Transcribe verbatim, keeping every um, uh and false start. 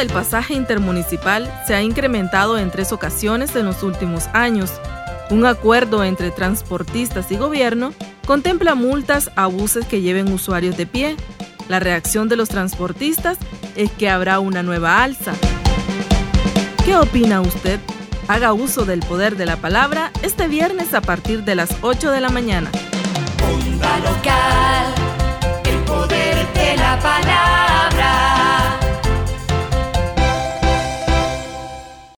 del pasaje intermunicipal se ha incrementado en tres ocasiones en los últimos años. Un acuerdo entre transportistas y gobierno contempla multas a buses que lleven usuarios de pie. La reacción de los transportistas es que habrá una nueva alza. ¿Qué opina usted? Haga uso del poder de la palabra este viernes a partir de las ocho de la mañana. Onda Local, el poder de la palabra.